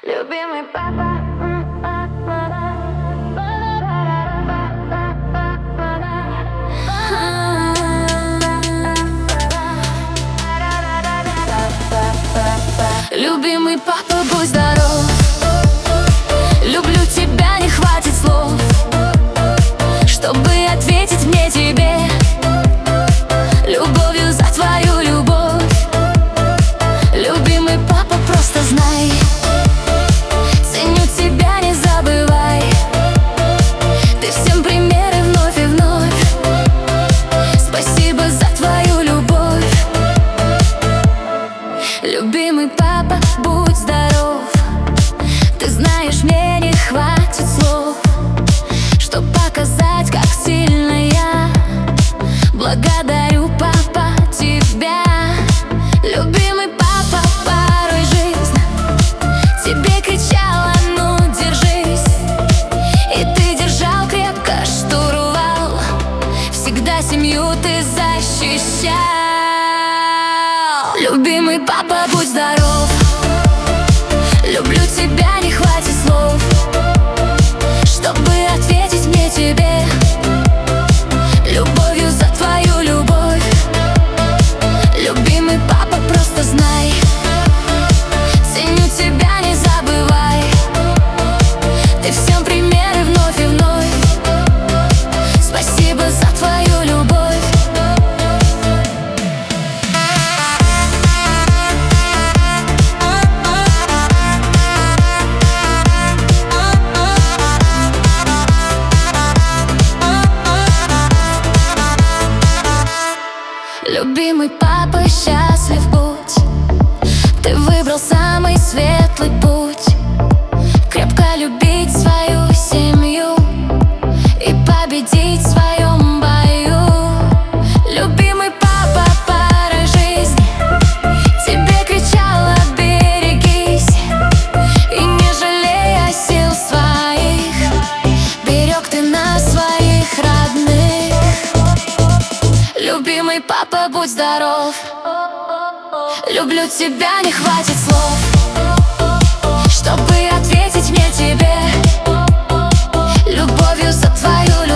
Любимый папа. Любимый папа, будь здоров. Люблю тебя, не хватит слов, чтобы ответить мне тебе любовью за твою любовь. Любимый папа, просто знай, ценю тебя, не забывай. Ты всем пример и вновь и вновь. Спасибо за твою любовь. Любимый папа, будь здоров. Ты знаешь, мне не хватит слов, чтоб показать, как сильно я благодарю, папа, тебя. Любимый папа, порой жизнь тебе кричала: ну держись. И ты держал крепко штурвал, всегда семью ты защищал. Любимый папа, будь здоров. Люблю тебя, не хватит слов, чтобы ответить мне тебе любовью за твою любовь. Любимый папа, просто знай, ценю тебя, не забывай. Ты всем пример и вновь и вновь. Спасибо за твою любовь. Любимый папа, счастлив будь. Ты выбрал самый светлый путь. Крепко любить свою семью и победить в своем бою. Любимый папа, порой жизнь тебе кричала: берегись. И не жалея сил своих, берег ты нас, своих родных. Любимый папа, будь здоров. Люблю тебя, не хватит слов, чтобы ответить мне тебе любовью за твою любовь.